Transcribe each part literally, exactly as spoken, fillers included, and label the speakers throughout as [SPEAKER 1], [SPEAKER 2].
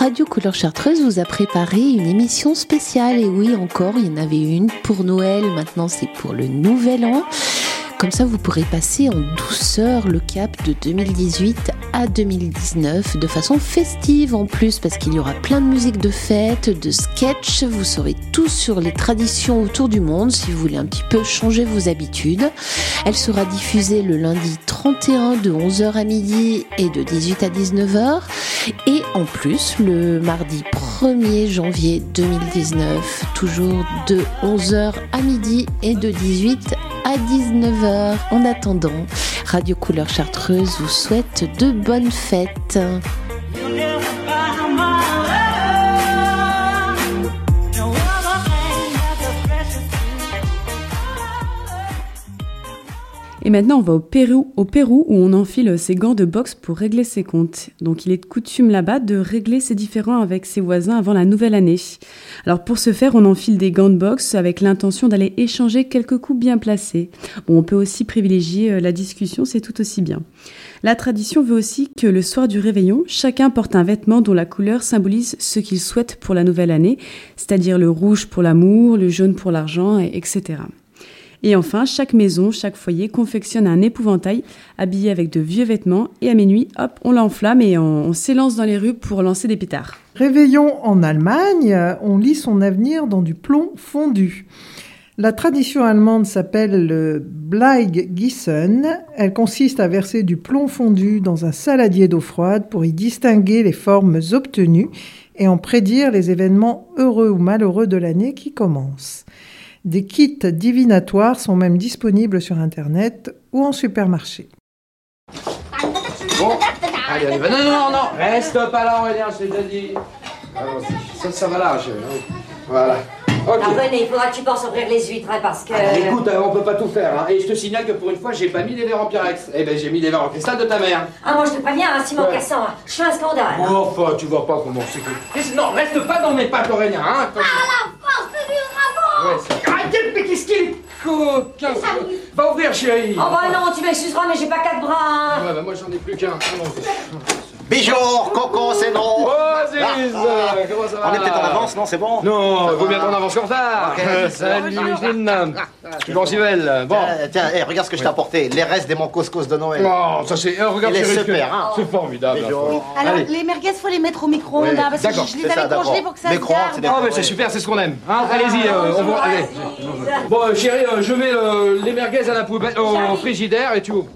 [SPEAKER 1] Radio Couleur Chartreuse vous a préparé une émission spéciale. Et oui, encore, il y en avait une pour Noël, maintenant c'est pour le Nouvel An. Comme ça, vous pourrez passer en douceur le cap de deux mille dix-huit à deux mille dix-neuf de façon festive en plus, parce qu'il y aura plein de musique de fête, de sketch. Vous saurez tout sur les traditions autour du monde si vous voulez un petit peu changer vos habitudes. Elle sera diffusée le lundi trente et un de onze heures à midi et de dix-huit à dix-neuf heures. Et en plus, le mardi premier janvier deux mille dix-neuf, toujours de onze heures à midi et de dix-huit à dix-neuf heures. En attendant, Radio Couleur Chartreuse vous souhaite de bonnes fêtes.
[SPEAKER 2] Et maintenant, on va au Pérou, au Pérou où on enfile ses gants de boxe pour régler ses comptes. Donc, il est de coutume là-bas de régler ses différends avec ses voisins avant la nouvelle année. Alors, pour ce faire, on enfile des gants de boxe avec l'intention d'aller échanger quelques coups bien placés. Bon, on peut aussi privilégier la discussion, c'est tout aussi bien. La tradition veut aussi que le soir du réveillon, chacun porte un vêtement dont la couleur symbolise ce qu'il souhaite pour la nouvelle année, c'est-à-dire le rouge pour l'amour, le jaune pour l'argent, et cetera. Et enfin, chaque maison, chaque foyer confectionne un épouvantail habillé avec de vieux vêtements et à minuit, hop, on l'enflamme et on, on s'élance dans les rues pour lancer des pétards.
[SPEAKER 3] Réveillon en Allemagne, on lit son avenir dans du plomb fondu. La tradition allemande s'appelle le Bleigießen. Elle consiste à verser du plomb fondu dans un saladier d'eau froide pour y distinguer les formes obtenues et en prédire les événements heureux ou malheureux de l'année qui commence. Des kits divinatoires sont même disponibles sur Internet ou en supermarché.
[SPEAKER 4] Bon, allez, allez, non, non, non, non, reste pas là, Aurélien, je t'ai déjà dit. Alors, ça, ça va là, je... Voilà. Okay.
[SPEAKER 5] Alors René, il faudra que tu penses à ouvrir les huîtres, hein, parce que...
[SPEAKER 4] Ah, écoute, on peut pas tout faire, hein. Et je te signale que pour une fois, j'ai pas mis les verres en Pyrex. Eh ben, j'ai mis les verres en cristal de ta mère.
[SPEAKER 5] Ah, moi je te préviens, hein, Simon ouais. Cassant, hein. Je fais un scandale. Hein.
[SPEAKER 4] Oh, enfin, tu vois pas comment c'est que... Non, reste pas dans mes pattes, Aurélien, hein. Comme...
[SPEAKER 5] Ah, la force du dragon.
[SPEAKER 4] Ouais, c'est... Arrêtez, mais qu'est-ce qu'il est coquin. Va ouvrir, chérie.
[SPEAKER 5] Oh bah non, tu m'excuseras, mais j'ai pas quatre bras, hein.
[SPEAKER 4] Ouais, bah moi j'en ai plus qu'un.
[SPEAKER 6] Bonjour, Coco, c'est non.
[SPEAKER 4] Oh, Ziz, ah, comment ça va?
[SPEAKER 6] On est peut-être en avance, non, c'est bon?
[SPEAKER 4] Non, vaut bien qu'on avance qu'en retard.
[SPEAKER 6] Okay.
[SPEAKER 4] Salut, Micheline. Toujours si belle. Bon.
[SPEAKER 6] Tiens, tiens hey, regarde ce que oui. je t'ai apporté, les restes des mon couscous de Noël.
[SPEAKER 4] Oh, ça c'est... Euh, regarde,
[SPEAKER 6] il est super, hein.
[SPEAKER 4] C'est formidable.
[SPEAKER 7] Alors, Allez. les merguez, faut les mettre au micro-ondes, oui. hein, parce que je, je les avais congelés pour que ça se garde.
[SPEAKER 4] Oh, mais c'est super, c'est ce qu'on aime. Hein, ah, allez-y, euh, on va... Allez. Bon, euh, chérie, euh, je mets euh, les merguez à la poubelle, au frigidaire et tu ouvres.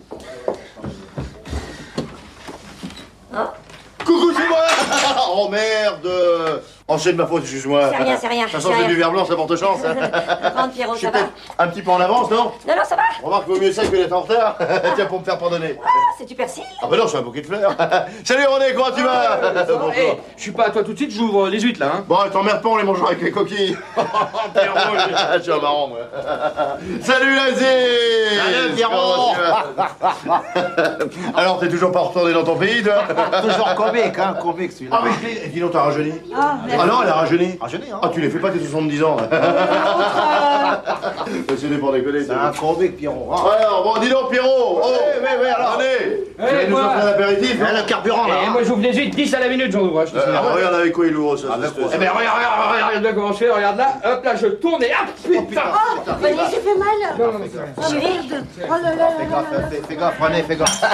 [SPEAKER 6] Ah. Coucou, c'est moi. Oh merde. Oh, c'est de ma faute, excuse-moi.
[SPEAKER 5] C'est rien, c'est rien.
[SPEAKER 6] De toute façon, c'est du verre blanc, ça porte chance.
[SPEAKER 5] Prends, Pierrot,
[SPEAKER 6] je suis
[SPEAKER 5] ça va.
[SPEAKER 6] Un petit peu en avance, non?
[SPEAKER 5] Non, non, ça va.
[SPEAKER 6] Remarque, vaut mieux ça que d'être en retard. Tiens, pour me faire pardonner.
[SPEAKER 5] Ah, c'est du persil.
[SPEAKER 6] Ah bah non, c'est un bouquet de fleurs. Salut René, comment tu vas?
[SPEAKER 4] Bonjour. Hey, je suis pas à toi tout de suite, j'ouvre les huîtres là. Hein.
[SPEAKER 6] Bon, t'emmerdes pas, on les mangera avec les coquilles. Je suis un marrant, moi. Salut Lazé.
[SPEAKER 8] Salut Pierrot.
[SPEAKER 6] Alors, t'es toujours pas retourné dans ton pays, toi?
[SPEAKER 8] Toujours comique, hein, comique celui-là.
[SPEAKER 6] Ah, mais dis donc, t'as rajeuni.
[SPEAKER 5] Ah,
[SPEAKER 6] ah non, elle a rajeuni.
[SPEAKER 8] Rajeuni, hein.
[SPEAKER 6] Ah, tu les fais pas tes soixante-dix ans. C'est des pour déconner.
[SPEAKER 8] C'est un comique, Pierrot.
[SPEAKER 6] Hein. Ouais, alors, bon, dis donc, Pierrot. Oh,
[SPEAKER 8] oui, oui, oui, alors.
[SPEAKER 6] Allez,
[SPEAKER 4] tu
[SPEAKER 6] vas nous offrir un apéritif.
[SPEAKER 8] Eh, le carburant, là.
[SPEAKER 4] Et moi, j'ouvre les huîtres, dix à la minute, j'en ouvre. Je te
[SPEAKER 6] euh, ah, regarde avec quoi il ouvre, ça.
[SPEAKER 4] Ah, eh ben, regarde, regarde, regarde bien comment je fais, regarde là. Hop, là, je tourne et hop, putain.
[SPEAKER 5] Oh, René, j'ai fait mal.
[SPEAKER 4] Non, non, mais c'est
[SPEAKER 5] oh, merde. Oh là là.
[SPEAKER 8] Fais gaffe, fais, fais gaffe, René, fais gaffe.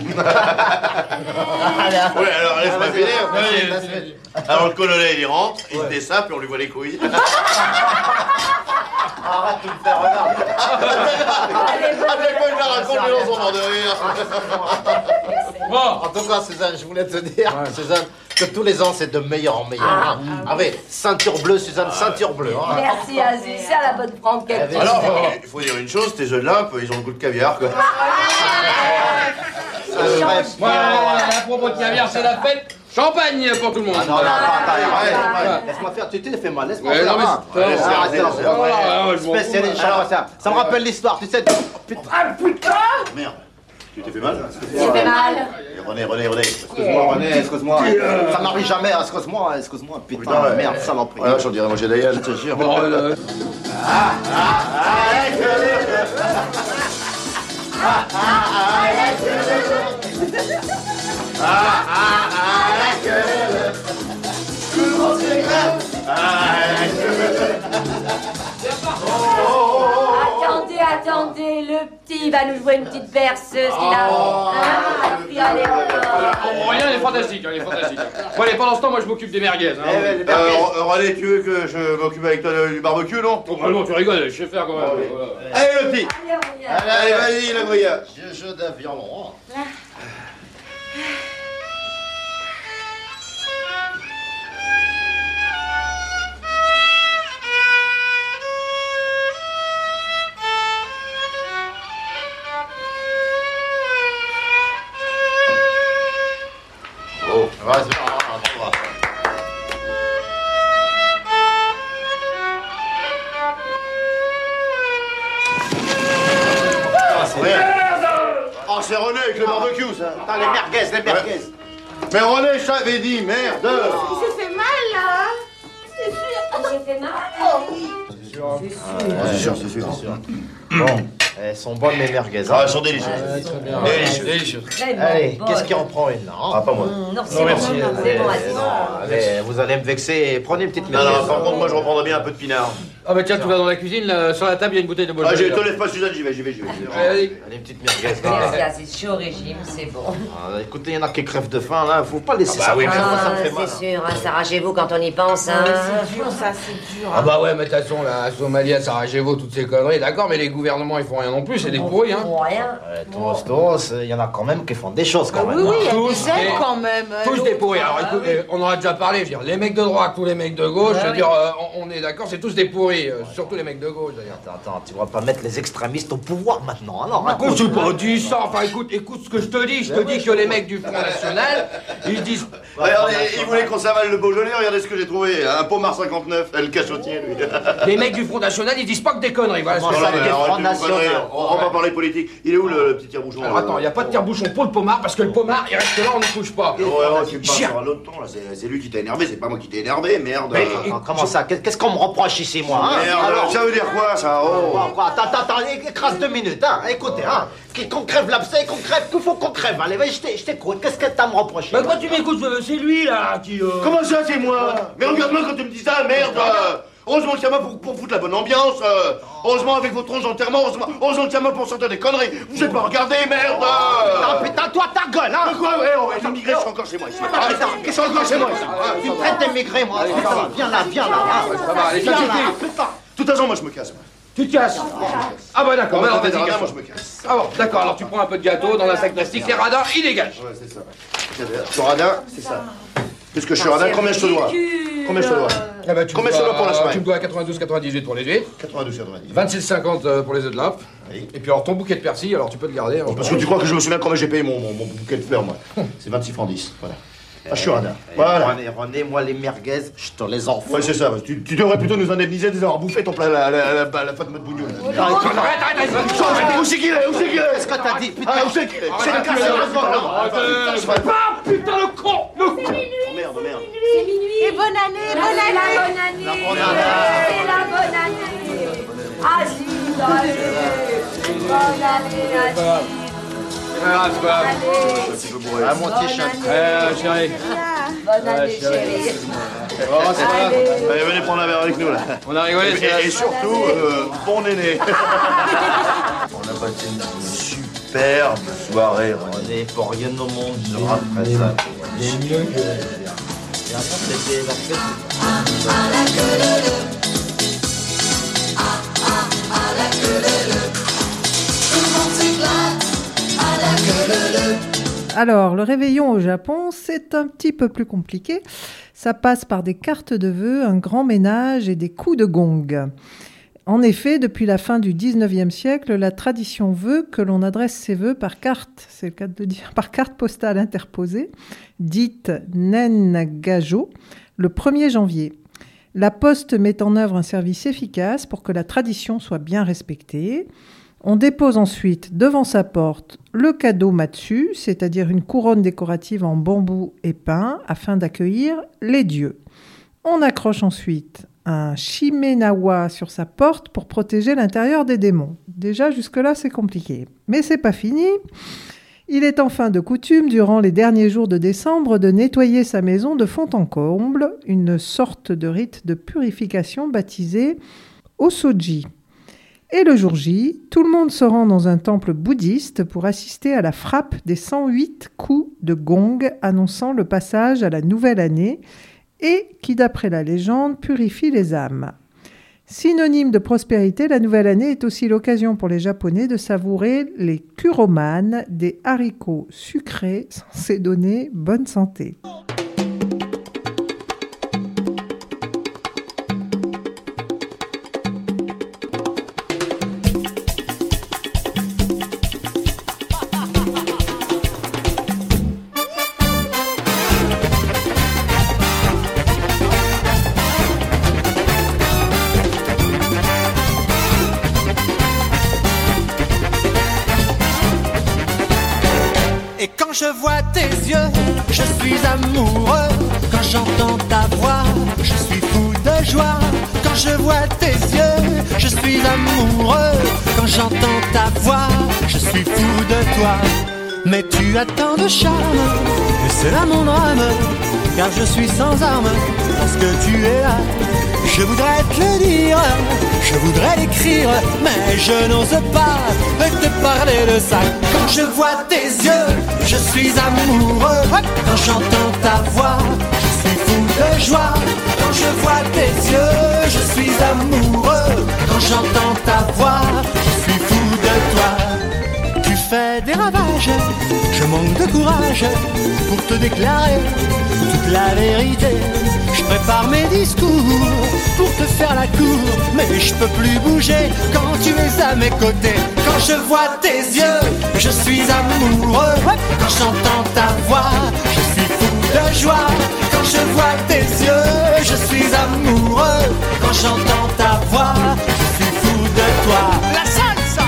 [SPEAKER 6] Ouais, alors, laisse-moi finir. Alors, le colonel, il rentre, il se dessape et on lui voit les couilles.
[SPEAKER 8] Arrête de me faire, regarde.
[SPEAKER 6] À chaque fois, je la raconte, les gens sont morts de rire.
[SPEAKER 8] Bon, en tout cas, Suzanne, je voulais te dire, ouais. Suzanne, que tous les ans, c'est de meilleur en meilleur. Ah, hein. Ah oui, ceinture bleue, Suzanne, ah, ceinture bleue. Hein.
[SPEAKER 5] Merci, Aziz, c'est à la bonne prendre quelque chose.
[SPEAKER 6] Alors, il faut dire une chose, ces jeunes-là, ils ont le goût de caviar, quoi.
[SPEAKER 4] Euh, voilà, à propos de caviar, c'est la fête. Champagne pour tout le monde.
[SPEAKER 8] Ah non, non, attends, attends, laisse-moi faire, tu t'es fait mal, laisse-moi faire. Spécialiste champagne, ça. Ça me rappelle l'histoire, tu sais.
[SPEAKER 5] Ah putain.
[SPEAKER 6] Merde. Tu t'es fait mal?
[SPEAKER 5] J'ai fait mal.
[SPEAKER 6] René, René, René.
[SPEAKER 8] Excuse-moi, René, excuse-moi. Ça m'arrive jamais, excuse-moi, excuse-moi. Putain, merde, saloperie.
[SPEAKER 6] Voilà, j'en dirais manger d'ailleurs, je te jure. Ah, ah, ah,
[SPEAKER 5] Attendez, attendez, le petit va nous jouer une petite berceuse qu'il a. Ah, puis allez,
[SPEAKER 4] Oh, rien, il est fantastique, il est fantastique. Bon, allez, pendant ce temps, moi je m'occupe des merguez. Hein.
[SPEAKER 6] Eh, ben, euh, René, tu veux que je m'occupe avec toi du barbecue, non?
[SPEAKER 4] Oh, bah non, tu rigoles, je sais faire quand même. Voilà.
[SPEAKER 6] Allez, le petit.
[SPEAKER 5] allez,
[SPEAKER 6] Allez, vas-y, la Goya.
[SPEAKER 8] Je joue d'un violon.
[SPEAKER 6] Oh,
[SPEAKER 8] vas-y, on va.
[SPEAKER 6] Oh, c'est René avec le barbecue, ça.
[SPEAKER 8] Attends, les merguez, les merguez.
[SPEAKER 6] Mais René, je t'avais dit, merde.
[SPEAKER 7] Il s'est fait mal, là. C'est sûr.
[SPEAKER 5] J'ai fait mal.
[SPEAKER 6] C'est sûr, c'est sûr, c'est sûr.
[SPEAKER 8] Bon, elles sont bonnes, mes merguez.
[SPEAKER 6] Ah, elles sont délicieuses.
[SPEAKER 4] Délicieux, délicieux.
[SPEAKER 8] Allez, qu'est-ce qui en prend une, là?
[SPEAKER 6] Ah, pas moi.
[SPEAKER 5] Non, c'est bon,
[SPEAKER 4] merci.
[SPEAKER 5] c'est bon, assez.
[SPEAKER 8] Allez, vous allez me vexer. Prenez une petite
[SPEAKER 6] Non,
[SPEAKER 8] merguez.
[SPEAKER 6] non, par contre, moi, je reprendrais bien un peu de pinard.
[SPEAKER 4] Ah bah tiens, tu vas dans la cuisine, là, sur la table, il y a une bouteille de Beaujolais.
[SPEAKER 6] Ah, je te
[SPEAKER 4] là.
[SPEAKER 6] laisse pas, Suzanne, j'y vais, j'y vais, j'y vais.
[SPEAKER 4] Allez,
[SPEAKER 8] Allez, une petite merguez.
[SPEAKER 5] Merci, c'est chaud au régime, c'est bon.
[SPEAKER 8] Ah, écoutez, il y en a qui crèvent de faim, là. Faut pas laisser
[SPEAKER 6] Ah, bah
[SPEAKER 8] ça.
[SPEAKER 6] oui, mais-
[SPEAKER 8] moi, ça me fait
[SPEAKER 5] Ah,
[SPEAKER 8] mal.
[SPEAKER 5] c'est sûr, hein, Sarajevo quand on y pense, hein.
[SPEAKER 7] C'est dur, ça, c'est dur.
[SPEAKER 4] Ah bah ouais, mais de toute façon, la Somalia, Sarajevo, toutes ces conneries, d'accord, mais les gouvernements, ils font rien non plus, c'est des pourris, hein.
[SPEAKER 5] Pour rien.
[SPEAKER 8] Ouais, Toros, Toros, il y en a quand même qui font des choses, quand
[SPEAKER 7] Oui,
[SPEAKER 8] même.
[SPEAKER 7] oui, il y a
[SPEAKER 4] Tous
[SPEAKER 7] des aides
[SPEAKER 4] des-
[SPEAKER 7] quand même.
[SPEAKER 4] Tous
[SPEAKER 7] l'autre.
[SPEAKER 4] des pourris. Alors écoute, eh, on en a déjà parlé, je veux dire, les mecs de droite ou les mecs de gauche, je veux
[SPEAKER 5] oui.
[SPEAKER 4] dire, euh, on, on est d'accord, c'est tous des pourris, euh, surtout les mecs de gauche d'ailleurs.
[SPEAKER 8] Attends, attends, tu vas pas mettre les extrémistes au pouvoir maintenant, alors hein.
[SPEAKER 4] Écoute, tu pas dit ça, enfin écoute, écoute ce que je te dis, je te dis que les mecs du Front National, ils disent...
[SPEAKER 6] Regardez, il voulait qu'on s'avale le Beaujolais, regardez ce que j'ai trouvé. Un Pomard cinquante-neuf, elle le cachotier, lui.
[SPEAKER 4] Les mecs du Front National, ils disent pas que des conneries, voilà ce que
[SPEAKER 8] Comment
[SPEAKER 4] je
[SPEAKER 8] ça,
[SPEAKER 4] veux
[SPEAKER 8] les
[SPEAKER 4] dire.
[SPEAKER 8] Front
[SPEAKER 6] arrêtez vos conneries,
[SPEAKER 8] National.
[SPEAKER 6] on va pas parler politique. Il est où le, le petit tire-bouchon?
[SPEAKER 4] Alors attends, il n'y a pas de tire-bouchon pour le Pomard, parce que le Pomard, il reste là, on ne touche pas.
[SPEAKER 6] Ouais, ouais, tu me parles
[SPEAKER 4] Chien.
[SPEAKER 6] sur un autre ton, là. C'est c'est lui qui t'a énervé, c'est pas moi qui t'ai énervé, merde.
[SPEAKER 8] Mais attends, comment ça? Qu'est-ce qu'on me reproche ici, moi, hein?
[SPEAKER 6] Merde, alors, ça veut dire quoi, ça? Oh.
[SPEAKER 8] Quoi, quoi? Attends, attends, attends, écrase deux minutes, hein? Écoutez, hein? Qu'on crève l'abcès, qu'on crève, qu'il faut qu'on crève. Allez, vas-y, je t'ai- je t'écoute. Qu'est-ce que t'as à me reprocher?
[SPEAKER 4] Mais quoi tu m'écoutes, euh, c'est lui là qui... euh,
[SPEAKER 6] Comment ça, c'est moi? Mais regarde-moi quand tu me dis ça, merde. euh. Heureusement qu'il y a moi pour, pour foutre la bonne ambiance. euh. Heureusement avec vos tronches d'enterrement. Heureusement, heureusement qu'il y a moi pour sortir des conneries. Vous êtes pas regardé, merde.
[SPEAKER 8] Ah putain, toi, ta gueule, hein?
[SPEAKER 6] Mais quoi, ouais, ouais, les immigrés sont encore chez moi ici. Ah, ils sont encore chez moi ici.
[SPEAKER 8] Tu me traites d'émigré, moi. Putain, viens là, viens là, hein?
[SPEAKER 4] Ça va, allez,
[SPEAKER 8] Viens
[SPEAKER 4] ça
[SPEAKER 8] là,
[SPEAKER 4] suffit.
[SPEAKER 8] putain.
[SPEAKER 6] De toute façon, moi je me casse. moi.
[SPEAKER 4] Tu te casses. Ah bah d'accord,
[SPEAKER 6] On
[SPEAKER 4] bah
[SPEAKER 6] va
[SPEAKER 4] alors
[SPEAKER 6] taper
[SPEAKER 4] vas-y,
[SPEAKER 6] dans la main, moi
[SPEAKER 4] casse-toi.
[SPEAKER 6] je me casse.
[SPEAKER 4] Ah bon, d'accord, alors tu prends un peu de gâteau dans un sac plastique, c'est radin, il dégage.
[SPEAKER 6] Ouais, c'est ça. Je suis radin, c'est ça. Puisque je suis radin, combien je te dois? Combien je te dois?
[SPEAKER 4] Ah bah, tu
[SPEAKER 6] Combien
[SPEAKER 4] me
[SPEAKER 6] je te dois pour la soirée?
[SPEAKER 4] Tu me dois quatre-vingt-douze quatre-vingt-dix-huit pour les huîtres,
[SPEAKER 6] quatre-vingt-douze quatre-vingt-dix.
[SPEAKER 4] vingt-six cinquante pour les œufs de lampe,
[SPEAKER 6] Oui.
[SPEAKER 4] et puis alors ton bouquet de persil, alors tu peux le garder. hein.
[SPEAKER 6] Parce que tu crois que je me souviens combien j'ai payé mon, mon, mon bouquet de fleurs, moi? C'est vingt-six francs dix, voilà. Ah, je suis radin. Voilà.
[SPEAKER 8] René, René, moi, les merguez, je te les envoie.
[SPEAKER 6] Ouais, c'est ça. Tu, tu devrais plutôt nous indemniser d'avoir bouffé ton plat, la, la, la, la, la Fatma de bougnoule.
[SPEAKER 4] Arrête, arrête, arrête,
[SPEAKER 6] Où c'est qu'il est? Où c'est qu'il est?
[SPEAKER 8] Qu'est-ce que t'as dit, putain?
[SPEAKER 6] Ah, où c'est qu'il est? C'est le
[SPEAKER 4] arrête,
[SPEAKER 6] cas,
[SPEAKER 4] arrête,
[SPEAKER 6] sérieusement,
[SPEAKER 4] arrête,
[SPEAKER 6] non?
[SPEAKER 4] arrête,
[SPEAKER 6] Putain, je ferais pas.
[SPEAKER 4] Ah putain le con, le con.
[SPEAKER 6] Oh merde, merde.
[SPEAKER 5] C'est minuit.
[SPEAKER 7] Et bonne année, bonne
[SPEAKER 5] C'est la
[SPEAKER 7] année.
[SPEAKER 5] bonne année.
[SPEAKER 8] La bonne année.
[SPEAKER 5] C'est la bonne année. Agile, allez. Bonne année, agile.
[SPEAKER 4] Ah, c'est pas grave.
[SPEAKER 5] Allez.
[SPEAKER 6] Un petit peu bourré.
[SPEAKER 8] À mon t-shirt.
[SPEAKER 4] Eh, chérie.
[SPEAKER 5] Bonne année,
[SPEAKER 4] Ouais, chérie.
[SPEAKER 5] chérie.
[SPEAKER 4] Oh, c'est pas grave.
[SPEAKER 6] Allez, venez prendre un verre avec nous, là.
[SPEAKER 4] On a rigolé, c'est
[SPEAKER 6] Et, et surtout, euh, bon néné. On a passé une superbe soirée, René.
[SPEAKER 8] René, pour rien au monde, je referai ça. Des mieux que... Et après, c'était la fête.
[SPEAKER 3] Alors, le réveillon au Japon, c'est un petit peu plus compliqué. Ça passe par des cartes de vœux, un grand ménage et des coups de gong. En effet, depuis la fin du dix-neuvième siècle, la tradition veut que l'on adresse ses vœux par carte, c'est le cas de le dire, par carte postale interposée, dite Nengajo, le premier janvier. La Poste met en œuvre un service efficace pour que la tradition soit bien respectée. On dépose ensuite devant sa porte le cadeau matsu, c'est-à-dire une couronne décorative en bambou et pin, afin d'accueillir les dieux. On accroche ensuite un shimenawa sur sa porte pour protéger l'intérieur des démons. Déjà, jusque-là, c'est compliqué. Mais c'est pas fini. Il est enfin de coutume, durant les derniers jours de décembre, de nettoyer sa maison de fond en comble, une sorte de rite de purification baptisé Osoji. Et le jour J, tout le monde se rend dans un temple bouddhiste pour assister à la frappe des cent huit coups de gong annonçant le passage à la nouvelle année et qui, d'après la légende, purifie les âmes. Synonyme de prospérité, la nouvelle année est aussi l'occasion pour les Japonais de savourer les kuroman, des haricots sucrés censés donner bonne santé.
[SPEAKER 9] Quand je vois tes yeux, je suis amoureux. Quand j'entends ta voix, je suis fou de joie. Quand je vois tes yeux, je suis amoureux. Quand j'entends ta voix, je suis fou de toi. Mais tu as tant de charme, et c'est là mon drame. Car je suis sans armes, parce que tu es là. Je voudrais te le dire, je voudrais l'écrire, mais je n'ose pas te parler de ça. Quand je vois tes yeux, je suis amoureux. Quand j'entends ta voix, je suis fou de joie. Quand je vois tes yeux, je suis amoureux. Quand j'entends ta voix, je suis fou de toi. Tu fais des ravages, je manque de courage pour te déclarer toute la vérité. Je prépare mes discours pour te faire la cour, mais je peux plus bouger quand tu es à mes côtés. Quand je vois tes yeux, je suis amoureux. Quand j'entends ta voix, je suis fou de joie. Quand je vois tes yeux, je suis amoureux. Quand j'entends ta voix, je suis fou de toi. La salsa,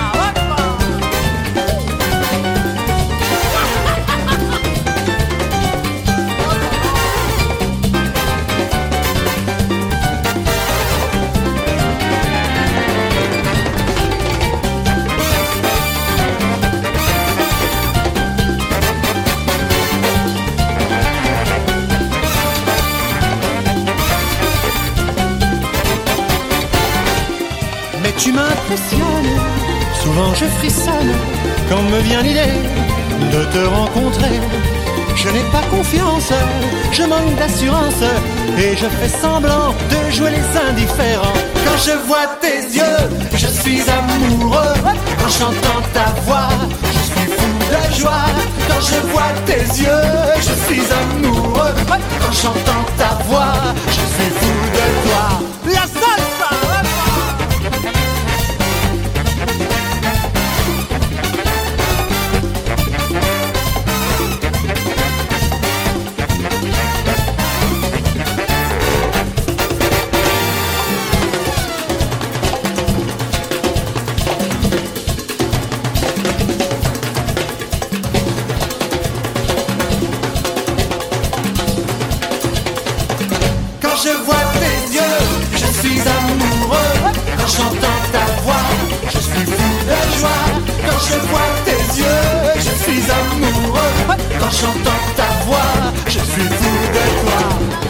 [SPEAKER 9] tu m'impressionnes, souvent je frissonne quand me vient l'idée de te rencontrer. Je n'ai pas confiance, je manque d'assurance et je fais semblant de jouer les indifférents. Quand je vois tes yeux, je suis amoureux. Quand j'entends ta voix, je suis fou de joie. Quand je vois tes yeux, je suis amoureux. Quand j'entends ta voix, je suis fou de toi. La salsa! Je vois tes yeux, je suis amoureux. Quand j'entends ta voix, je suis fou de joie. Quand je vois tes yeux, je suis amoureux. Quand j'entends ta voix, je suis fou de toi.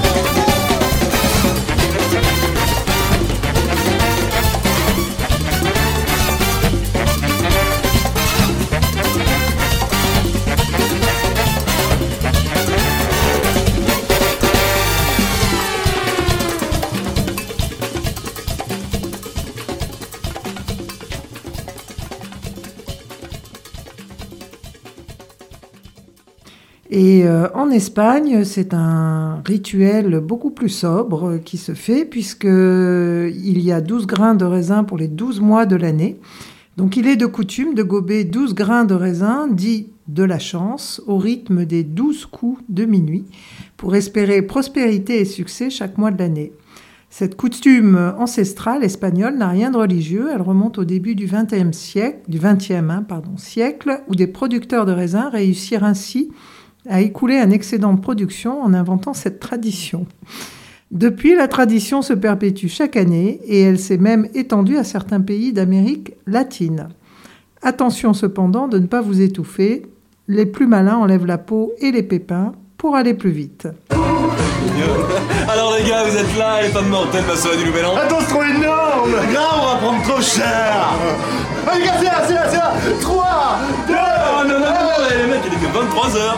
[SPEAKER 3] Et euh, en Espagne, c'est un rituel beaucoup plus sobre qui se fait puisqu'il y a douze grains de raisin pour les douze mois de l'année. Donc il est de coutume de gober douze grains de raisin, dit de la chance, au rythme des douze coups de minuit, pour espérer prospérité et succès chaque mois de l'année. Cette coutume ancestrale espagnole n'a rien de religieux, elle remonte au début du vingtième siècle, du vingtième hein, pardon, siècle, où des producteurs de raisins réussirent ainsi à écouler un excédent de production en inventant cette tradition. Depuis, la tradition se perpétue chaque année et elle s'est même étendue à certains pays d'Amérique latine. Attention cependant de ne pas vous étouffer, les plus malins enlèvent la peau et les pépins pour aller plus vite.
[SPEAKER 10] Alors les gars, vous êtes là, les femmes mortelles, ma soirée du Nouvel An.
[SPEAKER 6] Attends, c'est trop énorme. Grave, on va prendre trop cher. Allez les gars, c'est là, c'est là, c'est là. trois, deux,
[SPEAKER 10] Oh non, non, non, non, les mecs, il est que vingt-trois heures.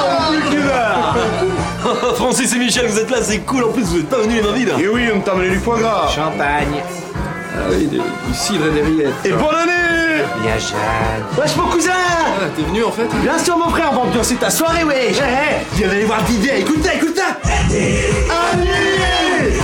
[SPEAKER 6] Waouh.
[SPEAKER 10] Francis et Michel, vous êtes là, c'est cool, en plus vous êtes pas venus les mains vides.
[SPEAKER 6] Et oui, on t'a amené du foie gras.
[SPEAKER 4] Champagne.
[SPEAKER 10] Ah oui, du, du cidre et des rillettes.
[SPEAKER 6] Et bonne année.
[SPEAKER 4] Bien, Jeanne.
[SPEAKER 11] Wesh mon cousin.
[SPEAKER 10] Ah, t'es venu en fait?
[SPEAKER 11] Bien sûr mon frère, on va ambiancer ta soirée wesh. Hé hé, viens d'aller voir Didier, écoute-la, écoute-la.
[SPEAKER 6] Allez.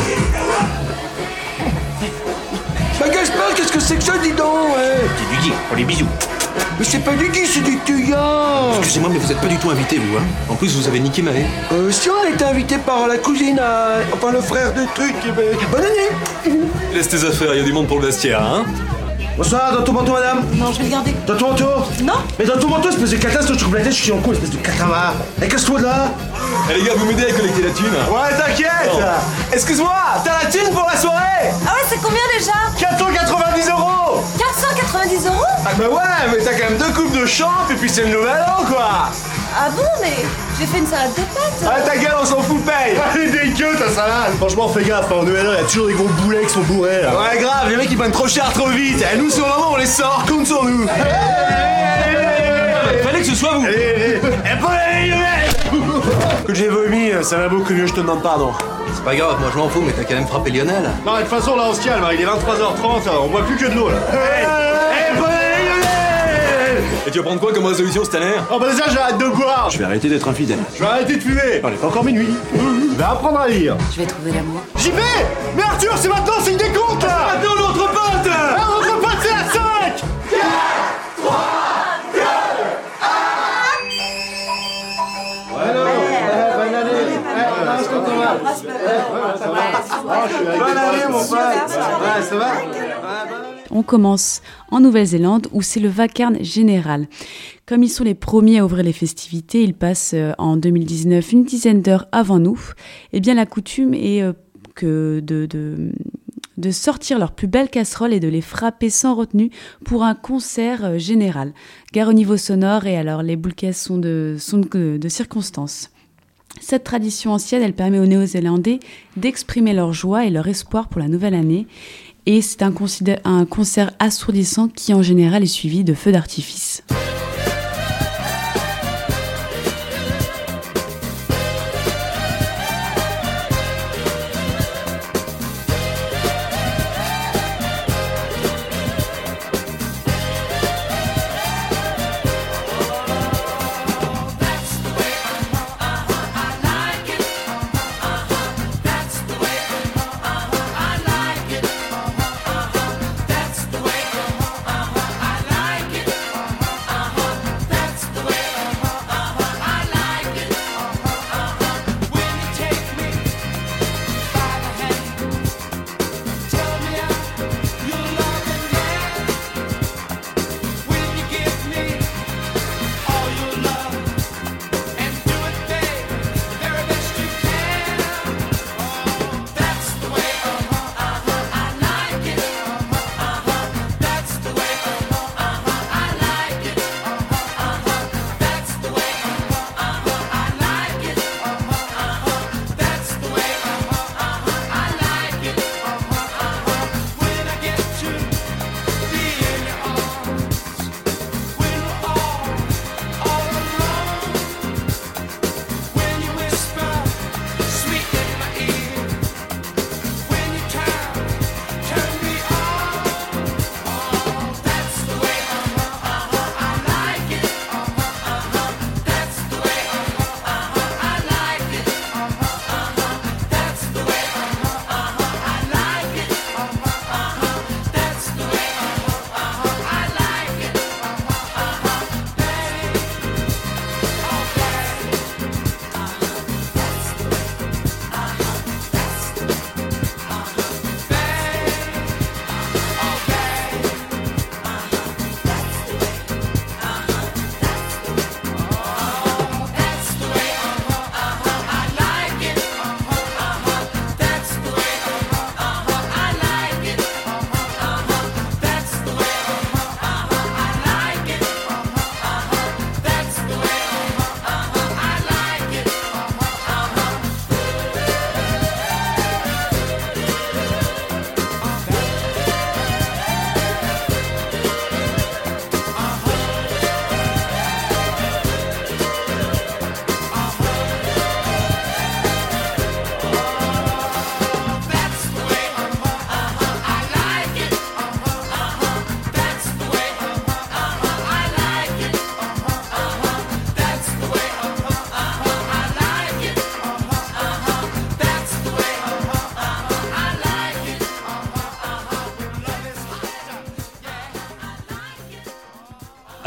[SPEAKER 11] Bah qu'est-ce que qu'est-ce que c'est que ça, dis donc ouais.
[SPEAKER 4] C'est du Guy, pour les bisous.
[SPEAKER 11] Mais c'est pas du Guy, c'est du Tuyan.
[SPEAKER 10] Excusez-moi, mais vous êtes pas du tout invité, vous, hein. En plus, vous avez niqué ma haie.
[SPEAKER 11] Euh, si on était invité par la cousine, à... enfin le frère de truc, eh ben, bonne année.
[SPEAKER 10] Laisse tes affaires, il y a du monde pour le vestiaire, hein.
[SPEAKER 11] Bonsoir, dans ton manteau, madame.
[SPEAKER 7] Non, je vais le garder.
[SPEAKER 11] Dans ton manteau.
[SPEAKER 7] Non.
[SPEAKER 11] Mais dans ton manteau, espèce de catastrophe, je trouve la tête, je suis en cours, espèce de catama. Eh, casse-toi de là.
[SPEAKER 10] Eh les gars, vous m'aidez à collecter la thune.
[SPEAKER 11] Ouais, t'inquiète. Excuse-moi, t'as la thune pour la soirée?
[SPEAKER 7] Ah ouais, c'est combien déjà?
[SPEAKER 11] quatre cent quatre-vingt-dix euros.
[SPEAKER 7] quatre cent quatre-vingt-dix euros?
[SPEAKER 11] Ah bah ouais, mais t'as quand même deux coupes de champ et puis c'est le nouvel an, quoi.
[SPEAKER 7] Ah bon, mais j'ai fait une salade de pâtes.
[SPEAKER 11] Ah ta gueule, on s'en fout, paye.
[SPEAKER 6] Allez, dégueu ta salade. Franchement, fais gaffe, en Noël, il y a toujours des gros boulets qui sont bourrés là.
[SPEAKER 11] Ouais, grave, les mecs ils prennent trop cher trop vite. Et nous, sur le moment, on les sort, compte sur nous.
[SPEAKER 10] Fallait que ce soit vous.
[SPEAKER 11] Et bonne année, Lionel. Que j'ai vomi, ça va beaucoup mieux, je te demande pardon.
[SPEAKER 10] C'est pas grave, moi je m'en fous, mais t'as quand même frappé Lionel.
[SPEAKER 6] Non, mais de toute façon, là, on se calme, hein, il est vingt-trois heures trente, on boit plus que de l'eau là.
[SPEAKER 11] Eh, bonne année, Lionel.
[SPEAKER 10] Et tu vas prendre quoi comme résolution cette année?
[SPEAKER 6] Oh bah déjà, j'arrête de boire.
[SPEAKER 11] Je vais arrêter d'être infidèle.
[SPEAKER 6] Je vais arrêter de fumer. On est pas encore minuit. Je vais apprendre à lire.
[SPEAKER 7] Je vais trouver l'amour.
[SPEAKER 6] J P. Mais Arthur, c'est maintenant, c'est une décompte là.
[SPEAKER 11] Maintenant, notre pote.
[SPEAKER 6] Ah, notre pote, c'est la cinq.
[SPEAKER 2] On commence en Nouvelle-Zélande où c'est le vacarme général. Comme ils sont les premiers à ouvrir les festivités, ils passent euh, en deux mille dix-neuf une dizaine d'heures avant nous. Eh bien la coutume est euh, que de, de, de sortir leurs plus belles casseroles et de les frapper sans retenue pour un concert euh, général. Gare au niveau sonore et alors les boules caisses sont de, sont de, de circonstances. Cette tradition ancienne, elle permet aux Néo-Zélandais d'exprimer leur joie et leur espoir pour la nouvelle année. Et c'est un, un concert assourdissant qui en général est suivi de feux d'artifice.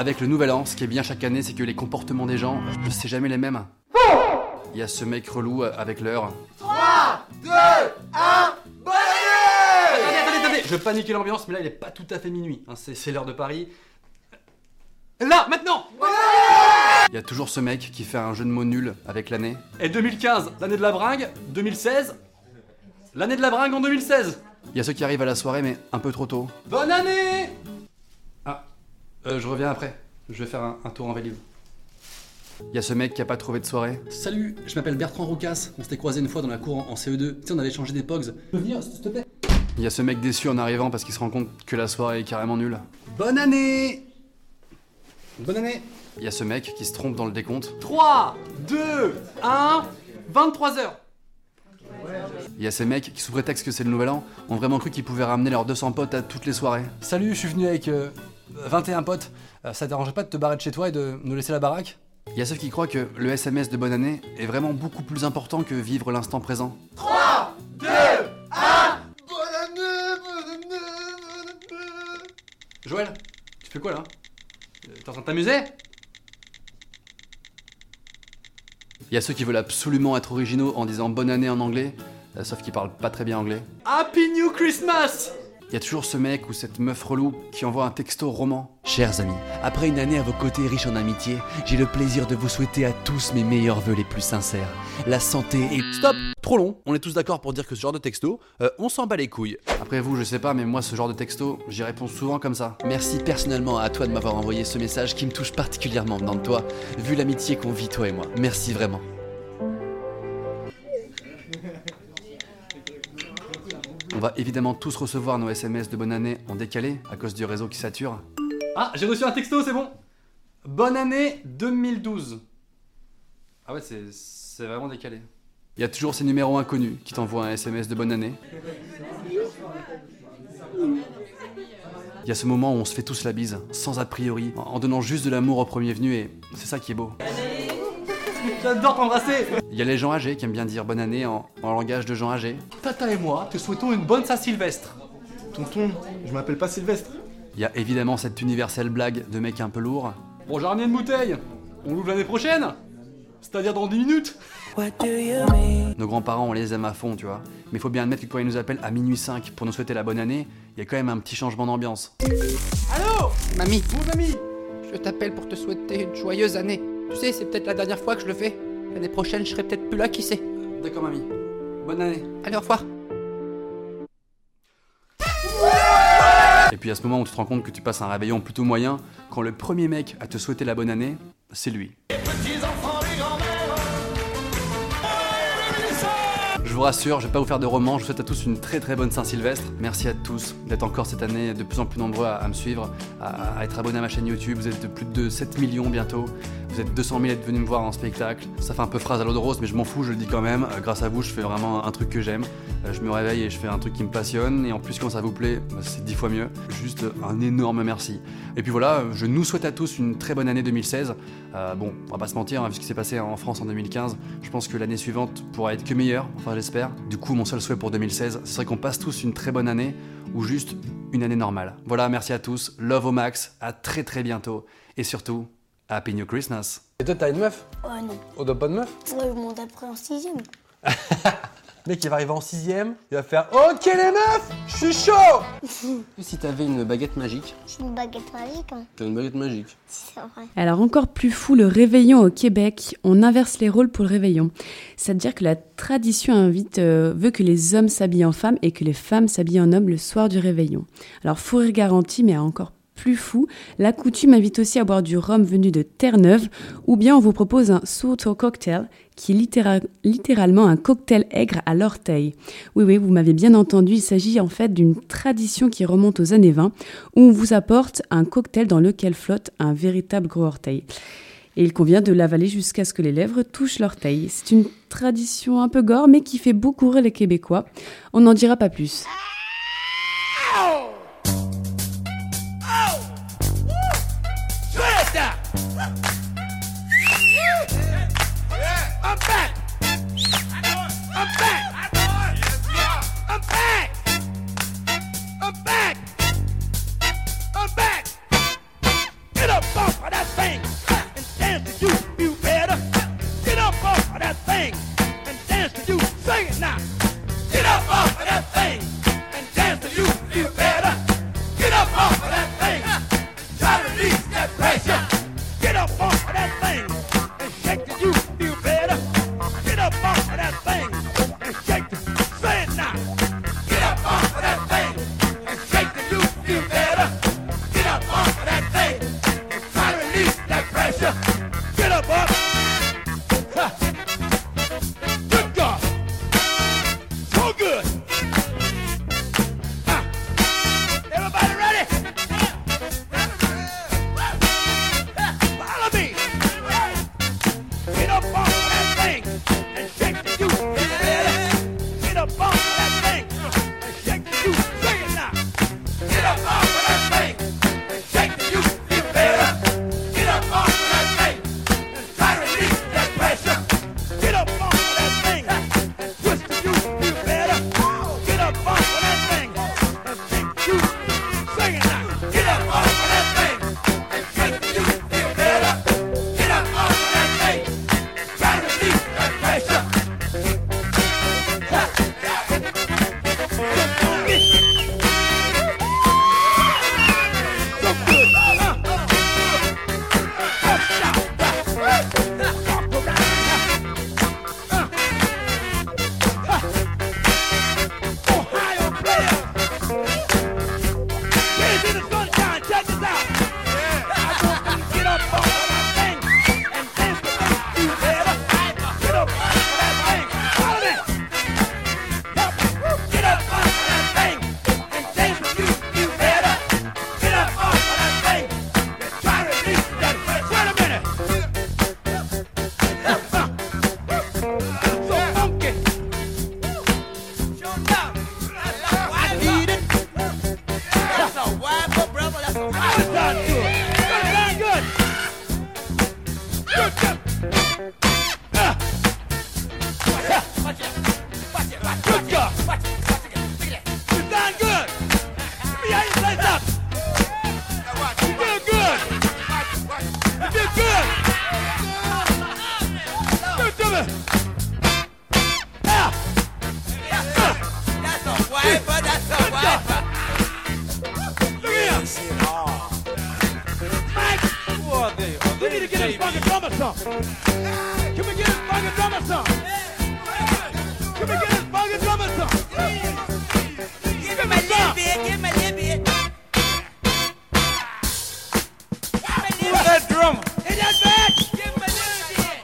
[SPEAKER 12] avec le nouvel an, ce qui est bien chaque année, c'est que les comportements des gens, c'est jamais les mêmes. Il y a ce mec relou avec l'heure.
[SPEAKER 9] trois, deux, un, bonne année!
[SPEAKER 12] Attendez, attendez, attendez, je paniquais l'ambiance, mais là il est pas tout à fait minuit. Hein, c'est, c'est l'heure de Paris. Là, maintenant! Il y a toujours ce mec qui fait un jeu de mots nul avec l'année. Et deux mille quinze, l'année de la bringue. deux mille seize, l'année de la bringue en deux mille seize. Il y a ceux qui arrivent à la soirée, mais un peu trop tôt. Bonne année! Ah, euh, je reviens après. Je vais faire un, un tour en Vélib. Il y a ce mec qui a pas trouvé de soirée. Salut, je m'appelle Bertrand Roucas. On s'était croisé une fois dans la cour en, en C E deux. Tu sais, on avait changé des pogs. Tu peux venir, s'il te plaît? Il y a ce mec déçu en arrivant parce qu'il se rend compte que la soirée est carrément nulle. Bonne année! Bonne année! Il y a ce mec qui se trompe dans le décompte. trois, deux, un, vingt-trois heures. Il y a ces mecs qui, sous prétexte que c'est le nouvel an, ont vraiment cru qu'ils pouvaient ramener leurs deux cents potes à toutes les soirées. Salut, je suis venu avec euh, vingt et un potes. Euh, ça te dérangerait pas de te barrer de chez toi et de nous laisser la baraque? Il y a ceux qui croient que le S M S de bonne année est vraiment beaucoup plus important que vivre l'instant présent.
[SPEAKER 9] trois, deux, un, bonne année, bonne année, bonne année.
[SPEAKER 12] Joël, tu fais quoi là? T'es en train de t'amuser? Il y a ceux qui veulent absolument être originaux en disant bonne année en anglais, euh, sauf qu'ils parlent pas très bien anglais. Happy New Christmas! Il y a toujours ce mec ou cette meuf relou qui envoie un texto roman. Chers amis, après une année à vos côtés riche en amitié, j'ai le plaisir de vous souhaiter à tous mes meilleurs vœux les plus sincères. La santé et... Stop! Trop long. On est tous d'accord pour dire que ce genre de texto, euh, on s'en bat les couilles. Après vous, je sais pas, mais moi ce genre de texto, j'y réponds souvent comme ça. Merci personnellement à toi de m'avoir envoyé ce message qui me touche particulièrement venant de toi, vu l'amitié qu'on vit toi et moi. Merci vraiment. On va évidemment tous recevoir nos S M S de bonne année en décalé à cause du réseau qui sature. Ah, j'ai reçu un texto, c'est bon. Bonne année deux mille douze. Ah ouais, c'est, c'est vraiment décalé. Il y a toujours ces numéros inconnus qui t'envoient un S M S de bonne année. Il y a ce moment où on se fait tous la bise, sans a priori, en donnant juste de l'amour au premier venu et c'est ça qui est beau. J'adore t'embrasser. Il y a les gens âgés qui aiment bien dire bonne année en, en langage de gens âgés. Tata et moi te souhaitons une bonne Saint-Sylvestre.
[SPEAKER 13] Tonton, je m'appelle pas Sylvestre.
[SPEAKER 12] Il y a évidemment cette universelle blague de mec un peu lourd. Bon, j'ai ramené une bouteille. On l'ouvre l'année prochaine. C'est-à-dire dans dix minutes. Nos grands-parents, on les aime à fond, tu vois. Mais faut bien admettre que quand ils nous appellent à minuit cinq pour nous souhaiter la bonne année, il y a quand même un petit changement d'ambiance.
[SPEAKER 14] Allô?
[SPEAKER 12] Mamie.
[SPEAKER 14] Mon ami. Je t'appelle pour te souhaiter une joyeuse année. Tu sais, c'est peut-être la dernière fois que je le fais. L'année prochaine, je serai peut-être plus là, qui sait.
[SPEAKER 12] D'accord, mamie. Bonne année.
[SPEAKER 14] Allez, au revoir.
[SPEAKER 12] Et puis à ce moment où tu te rends compte que tu passes un réveillon plutôt moyen, quand le premier mec à te souhaiter la bonne année, c'est lui. Je vous rassure, je vais pas vous faire de romans, je vous souhaite à tous une très très bonne Saint-Sylvestre. Merci à tous d'être encore cette année de plus en plus nombreux à, à me suivre, à, à être abonnés à ma chaîne YouTube. Vous êtes de plus de sept millions bientôt. Vous êtes deux cent mille à être venus me voir en spectacle. Ça fait un peu phrase à l'eau de rose, mais je m'en fous, je le dis quand même. Euh, grâce à vous, je fais vraiment un truc que j'aime. Euh, je me réveille et je fais un truc qui me passionne. Et en plus, quand ça vous plaît, bah, c'est dix fois mieux. Juste un énorme merci. Et puis voilà, je nous souhaite à tous une très bonne année deux mille seize. Euh, bon, on va pas se mentir, hein, vu ce qui s'est passé en France en deux mille quinze, je pense que l'année suivante pourra être que meilleure. Enfin, j'espère. Du coup, mon seul souhait pour deux mille seize, ce serait qu'on passe tous une très bonne année ou juste une année normale. Voilà, merci à tous. Love au max. À très très bientôt. Et surtout, Happy New Christmas.
[SPEAKER 11] Et toi, t'as une meuf?
[SPEAKER 15] Ouais, non.
[SPEAKER 11] On n'a pas de meuf?
[SPEAKER 15] Ouais, je monte après en sixième.
[SPEAKER 11] Mec, il va arriver en sixième, il va faire OK les meufs, je suis chaud.
[SPEAKER 16] Si t'avais une baguette magique.
[SPEAKER 15] J'ai une baguette magique. Hein.
[SPEAKER 16] T'as une baguette magique.
[SPEAKER 15] C'est vrai.
[SPEAKER 2] Alors encore plus fou, le réveillon au Québec, on inverse les rôles pour le réveillon. C'est-à-dire que la tradition invite, euh, veut que les hommes s'habillent en femmes et que les femmes s'habillent en hommes le soir du réveillon. Alors fou rire garanti, mais encore plus fou, la coutume invite aussi à boire du rhum venu de Terre-Neuve, ou bien on vous propose un Soto cocktail, qui est littéra- littéralement un cocktail aigre à l'orteil. Oui, oui, vous m'avez bien entendu, il s'agit en fait d'une tradition qui remonte aux années vingt, où on vous apporte un cocktail dans lequel flotte un véritable gros orteil. Et il convient de l'avaler jusqu'à ce que les lèvres touchent l'orteil. C'est une tradition un peu gore, mais qui fait beaucoup rire les Québécois. On n'en dira pas plus.
[SPEAKER 9] I'm back! I'm back! I'm back! I'm back! I'm back! Get up, bump! of that thing and dance to you, you better. Get up off of that thing and dance to you. Sing it now. Get up off of that thing and dance to you, you better. Get up off of that thing. Try to release that pressure. Get up off of that thing and shake to you, you better. Get up off of that thing and shake to. Say it now. Get up off of that thing and shake to you, you better. Get up off of that thing and try to release that pressure. Get up off. Ha. Good God. So good. Ha. Everybody ready? Follow me. Get up off of that thing and shake to you, you better. Get up off of that thing and shake to you. Sing it now. Get up off of that thing and shake to you, you better. Get up off of that thing and try to release that pressure. Get up off of that thing and twist to you, you better. Get up off of that thing and shake to you. Sing it now. Get up off of that thing and shake to you, you better. Get up off of that thing and try to release that pressure. Ha. So funky. So good. Huh? Up, down, back. Walk around. Huh? Huh? Ohio players. Kids in the sunshine, check this out. I want you to get up off of that thing and dance to me, you better. Get up off of that thing. Follow me. Help me. Get up off of that thing and dance with you, you better. Get up off of that thing and try to release that pressure. Wait a minute. Huh. So funky. I need it. That's a wiper, brother. That's a wiper. Good sound good. Good sound good. Good, good. Ah. Watch it. Watch it. Watch it. Good job. Watch it. Watch it. Look at that. You sound good. Let me hear you say something. You feel good. You feel good. Good to me. Ah. That's a wiper. That's a wiper. Look here. Mike. We need to get this funky drummer some. Can we get this funky drummer some? Can we get this funky drummer some? Give him a little bit. Give him a little bit. Who's that drummer? Is that bad? Give him a little bit.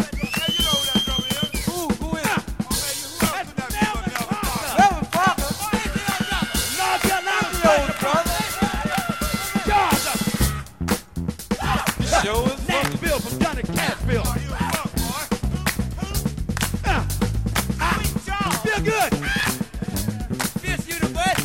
[SPEAKER 9] Who? Who is it? That's Melvin Parker. Melvin Parker? North Carolina, brother. Georgia.
[SPEAKER 17] Show us
[SPEAKER 9] Nashville from Johnny Cashville. Uh, ah, feel good. Fist you the butt.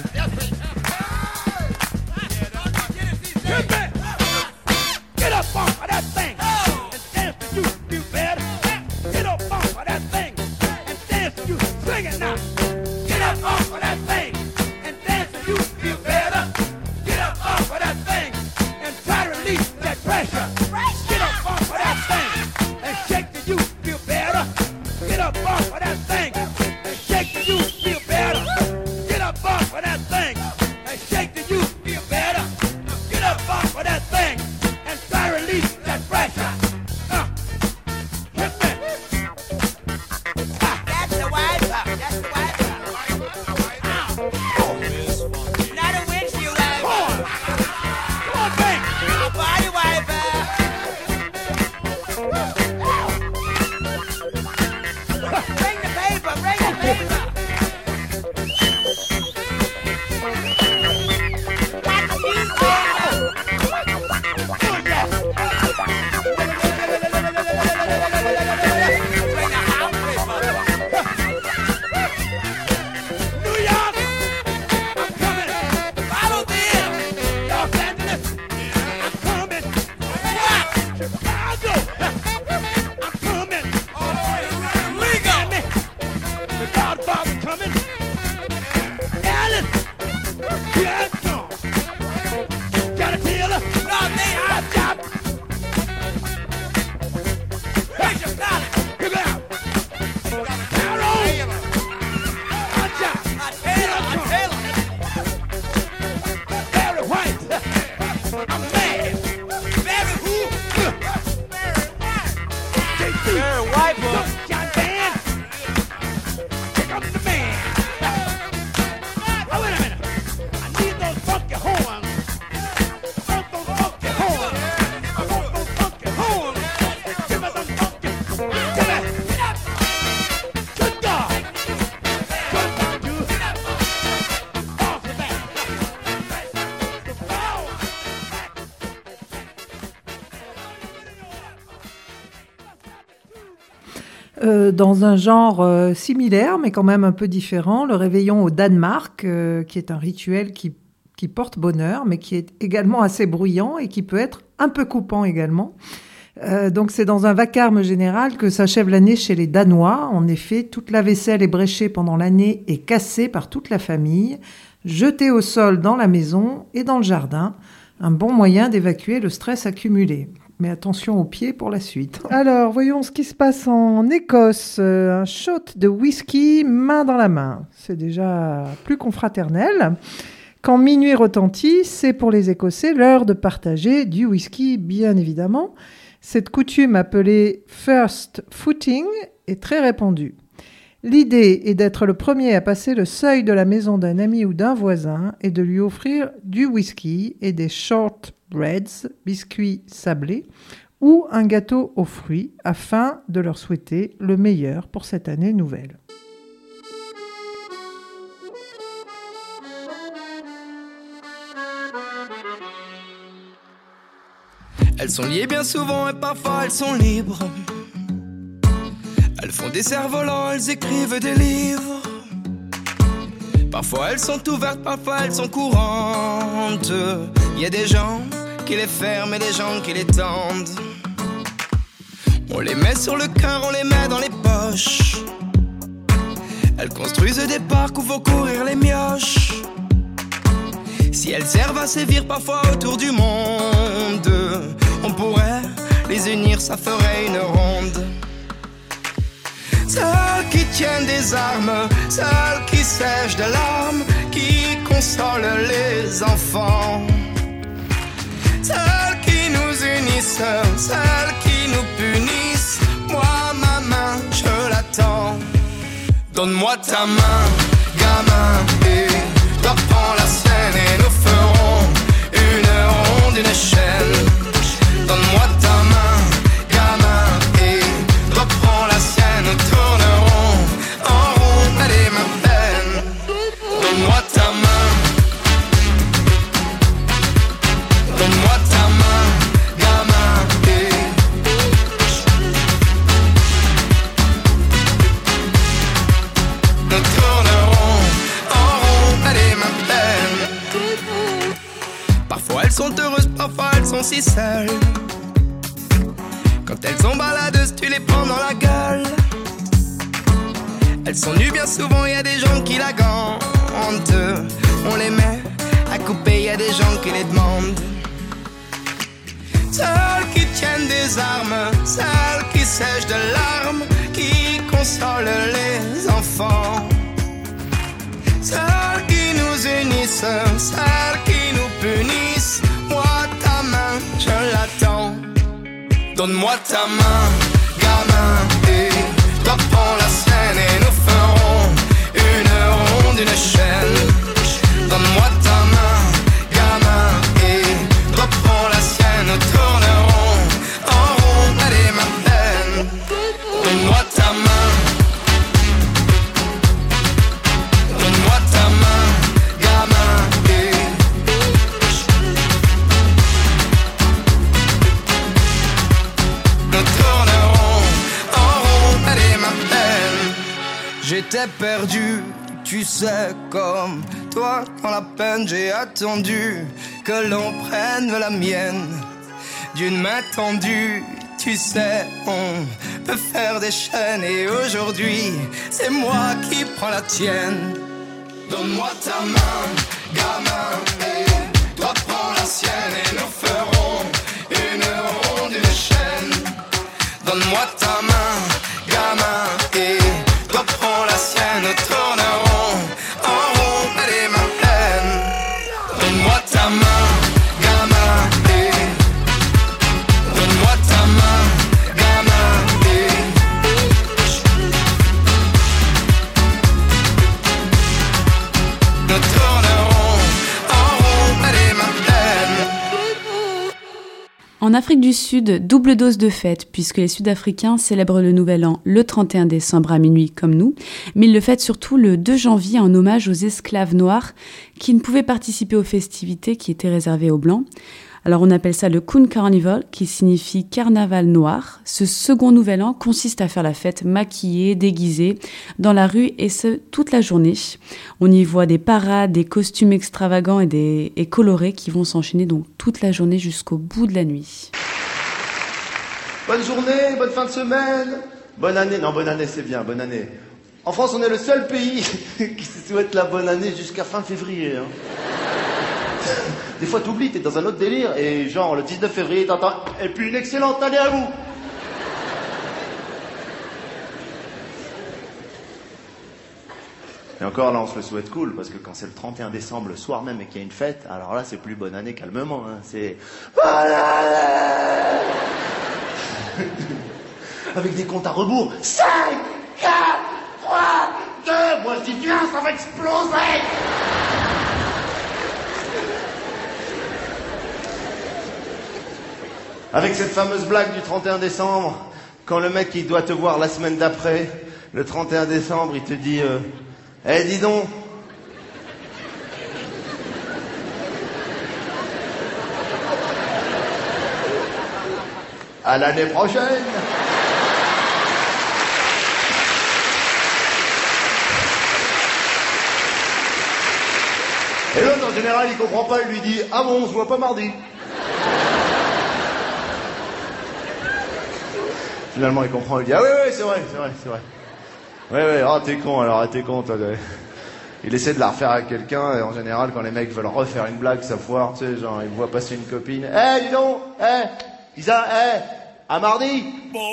[SPEAKER 9] Get back. Get up off of that thing and dance to you, you better. Get up off of that thing and dance to you. Sing it now. Get up off of that thing and dance to you, you better. Get up off of that thing and try to release that pressure. Get up off of that thing and shake to you, feel better. Get up off of that thing and shake to you, feel better. Get up off of that thing and shake to you, feel better. Get up off of that thing and try to release that pressure. Uh, hit me. Ah. That's the wiper. That's the wiper. Not a windshield wiper. Come on. Come on, bang. A body wiper. Bring the paper. Bring the paper. That's the newspaper. Good job. Bring the house paper. New York, I'm coming. Follow them. Los Angeles, I'm coming. What? Chicago, I'm coming. Miami, the Godfather coming. Alice, here I come. Got a dealer. No, they are. Chop, chop.
[SPEAKER 3] Euh, dans un genre euh, similaire, mais quand même un peu différent, le réveillon au Danemark, euh, qui est un rituel qui, qui porte bonheur, mais qui est également assez bruyant et qui peut être un peu coupant également. Euh, donc c'est dans un vacarme général que s'achève l'année chez les Danois. En effet, toute la vaisselle ébréchée pendant l'année est cassée par toute la famille, jetée au sol dans la maison et dans le jardin. Un bon moyen d'évacuer le stress accumulé. Mais attention aux pieds pour la suite. Alors, voyons ce qui se passe en Écosse. Euh, un shot de whisky main dans la main. C'est déjà plus confraternel. Quand minuit retentit, c'est pour les Écossais l'heure de partager du whisky, bien évidemment. Cette coutume appelée first footing est très répandue. L'idée est d'être le premier à passer le seuil de la maison d'un ami ou d'un voisin et de lui offrir du whisky et des shortbreads, biscuits sablés, ou un gâteau aux fruits afin de leur souhaiter le meilleur pour cette année nouvelle.
[SPEAKER 17] Elles sont liées bien souvent et parfois elles sont libres. Elles font des cerfs-volants, elles écrivent des livres. Parfois elles sont ouvertes, parfois elles sont courantes. Il y a des gens qui les ferment et des gens qui les tendent. On les met sur le cœur, on les met dans les poches. Elles construisent des parcs où vont courir les mioches. Si elles servent à sévir parfois autour du monde, on pourrait les unir, ça ferait une ronde. Celles qui tiennent des armes, celles qui sèchent de larmes, qui consolent les enfants. Celles qui nous unissent, celles qui nous punissent. Moi, ma main, je l'attends. Donne-moi ta main, gamin, et reprends la sienne et nous ferons une ronde, une chaîne. Donne-moi ta main, gamin, et reprends la sienne. Nous tournerons en rond, elle est ma peine. Donne-moi ta main. Donne-moi ta main, gamin, et nous tournerons en rond, elle est ma peine. Parfois elles sont heureuses, parfois elles sont si seules. Quand elles sont baladeuses, tu les prends dans la gueule. Elles sont nues bien souvent, y a des gens qui la gantent. On les met à couper, y a des gens qui les demandent. Celles qui tiennent des armes, celles qui sèchent de larmes, qui consolent les enfants. Celles qui nous unissent, celles qui nous punissent. Moi ta main, je l'attends. Donne-moi ta main, gamin, et reprends la sienne et nous ferons une ronde, une chaîne. Donne-moi ta main, gamin, et reprends la sienne. Nous tournerons en rond, elle est ma peine. Donne-moi ta main. Donne-moi ta main, gamin, et nous tournerons en rond, elle est ma peine. J'étais perdu, tu sais, comme toi dans la peine. J'ai attendu que l'on prenne la mienne d'une main tendue. Tu sais, on peut faire des chaînes et aujourd'hui, c'est moi qui prends la tienne. Donne-moi ta main, gamin, et toi prends la sienne et nous ferons une ronde, une chaîne. Donne-moi ta main, gamin, et toi prends la sienne. Nous tournerons en rond, elle est ma peine. Donne-moi ta main, gamin, et donne-moi ta main, gamin, et nous tournerons en rond, elle est ma peine.
[SPEAKER 2] En Afrique du Sud, double dose de fête, puisque les Sud-Africains célèbrent le Nouvel An le trente et un décembre à minuit comme nous, mais ils le fêtent surtout le deux janvier en hommage aux esclaves noirs qui ne pouvaient participer aux festivités qui étaient réservées aux Blancs. Alors on appelle ça le Coon Carnival, qui signifie carnaval noir. Ce second nouvel an consiste à faire la fête maquillée, déguisée, dans la rue, et ce, toute la journée. On y voit des parades, des costumes extravagants et, des, et colorés qui vont s'enchaîner donc toute la journée jusqu'au bout de la nuit.
[SPEAKER 6] Bonne journée, bonne fin de semaine, bonne année. Non, bonne année, c'est bien, bonne année. En France, on est le seul pays qui se souhaite la bonne année jusqu'à fin février. Hein. Des fois, t'oublies, t'es dans un autre délire, et genre, le dix-neuf février, t'entends « Et puis une excellente année à vous !» Et encore, là, on se le souhaite cool, parce que quand c'est le trente et un décembre, le soir même, et qu'il y a une fête, alors là, c'est plus bonne année calmement, hein. C'est « Bonne année !» Avec des comptes à rebours. cinq, quatre, trois, deux, moi je dis viens, ça va exploser. Avec cette fameuse blague du trente et un décembre, quand le mec il doit te voir la semaine d'après, le trente et un décembre, il te dit euh, Eh dis donc, à l'année prochaine. Et l'autre, en général, il comprend pas, il lui dit « Ah bon, on se voit pas mardi ?» Finalement, il comprend, il dit « Ah oui, oui, c'est vrai, c'est vrai, c'est vrai. Ouais, ouais, ah, t'es con, alors, ah, t'es con, toi. » Il essaie de la refaire avec quelqu'un, et en général, quand les mecs veulent refaire une blague, ça foire, tu sais, genre, ils voient passer une copine. « Eh, hey, dis donc, eh, hey, Isa, eh, hey, à mardi !»